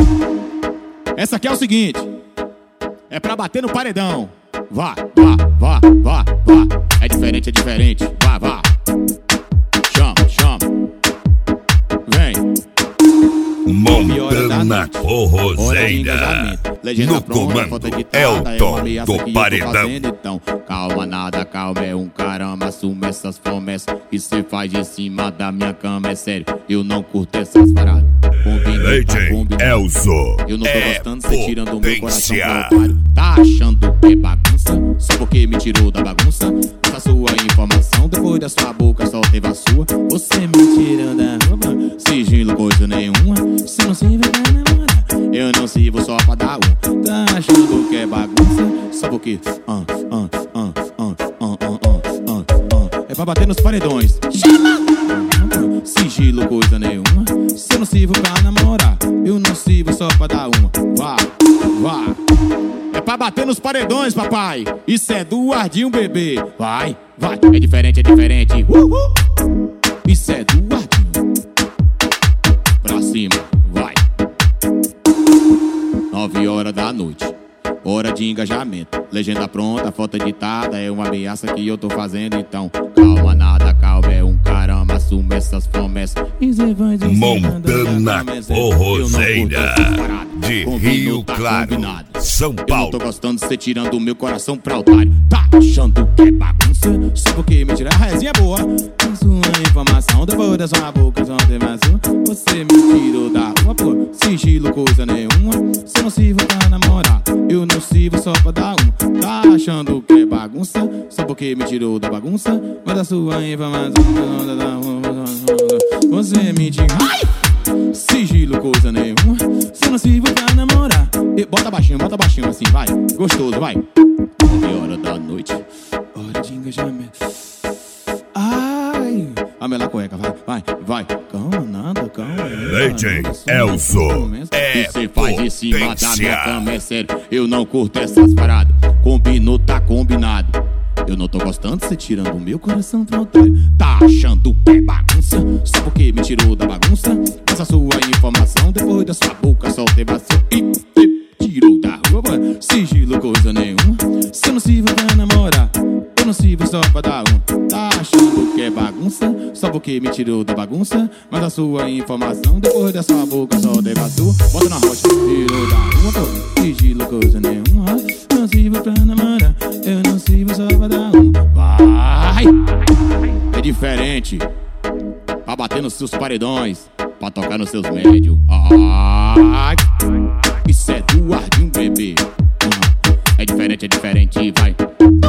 Essa aqui é o seguinte, é pra bater no paredão. Vá, vá, vá, vá, vá. É diferente, vá, vá. Chama, chama. Vem. Montana Forrozeira. No comando, Elton do Paredão. Então, calma nada, calma, é um caramba. Assume essas promessas que cê faz em cima da minha cama. É sério, eu não curto essas paradas. Elzo, eu não tô gostando, cê tirando o meu coração pro otário. Tá achando que é bagunça? Só porque me tirou da bagunça. Essa sua informação, depois da sua boca só teve a sua. Você me tirando da roupa, sigilo coisa nenhuma. Se não se vê pra namorar, eu não sirvo só pra dar um. Tá achando que é bagunça? Só porque é pra bater nos paredões. Chama! Sigilo coisa nenhuma. Se eu não sirvo pra namorar, eu não sirvo só pra dar uma. Vá, vá. É pra bater nos paredões, papai. Isso é do Ardinho, bebê. Vai, vai. É diferente, Isso é do Ardinho. Pra cima, vai. 9 horas da noite, hora de engajamento. Legenda pronta, foto editada. É uma ameaça que eu tô fazendo. Então, calma nada, calma, é um caramba. Assume essas promessas. Montana Forrozeira, de Rio Claro, São Paulo. Eu não tô gostando de você tirando o meu coração pra otário. Tá achando que é bagunça? Só porque me tira a resinha boa. A sua informação depois da sua boca só tem mais uma. Você me tirou da rua, pô. Sigilo coisa nenhuma. Se não sirvo pra namorar, eu não sirvo só pra dar uma. Tá achando que é bagunça? Só porque me tirou da bagunça. Mas a sua informação você me tira. Ai! Sigilo coisa nenhuma. Se não sirvo pra namorar, bota baixinho assim, vai. Gostoso, vai. 9 horas da noite, hora de engajamento. Ai, a mela cueca, vai, vai. Calma nada, calma. Elzo, você faz em cima da minha cama, é sério, eu não curto essas paradas. Combinou, tá combinado. Eu não tô gostando de você tirando o meu coração pro otário. Tá achando que é bagunça? Só porque me tirou da bagunça. Essa sua informação, depois da sua boca só teve a sua. E tirou da rua, sigilo coisa nenhuma. Se eu não sirvo pra namorar, eu não sirvo só pra dar um. Tá achando que é bagunça? Só porque me tirou da bagunça. Mas a sua informação, depois da sua boca só teve a sua. Bota na rocha, tirou da rua, sigilo coisa nenhuma. Não sirvo pra namorar, eu não sirvo só pra dar um. Vai! É diferente, pra bater nos seus paredões, pra tocar nos seus médios. Ai! Isso é do Ardinho, bebê. É diferente, vai.